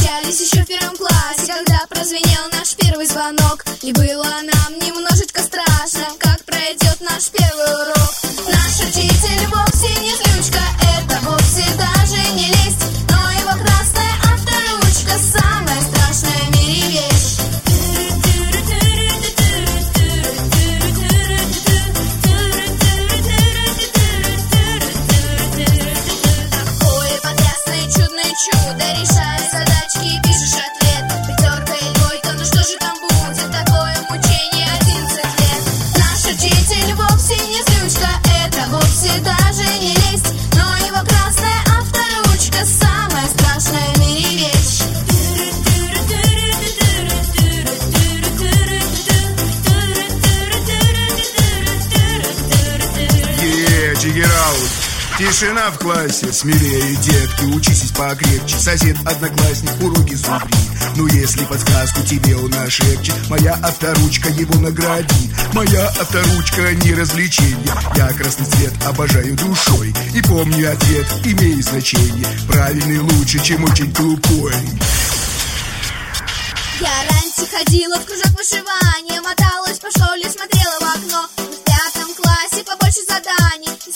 встречались еще в первом классе, когда прозвенел наш первый звонок. И было нам немножечко страшно, как пройдет наш первый урок. Наш учитель вовсе не злючка, это вовсе даже не лесть, но его красная авторучка самая страшная в мире вещь. Такое потрясное чудное чудо, решая задачки, пишешь ответ. Пятерка и двойка, ну что же там будет? Такое мучение 11 лет. Наш учитель вовсе не злючка, это вовсе даже не лесть, но его красная авторучка самая страшная в мире вещь. Check it out. Тишина в классе, смелее, детки, учитесь покрепче. Сосед, одноклассник, уроки зубри. Ну если подсказку тебе он нашепчет, моя авторучка его наградит. Моя авторучка не развлечение, я красный цвет обожаю душой. И помню ответ, имеет значение, правильный лучше, чем очень тупой. Я раньше ходила в кружок вышивания, моталась по школе, смотрела в окно. В 5 классе побольше заданий,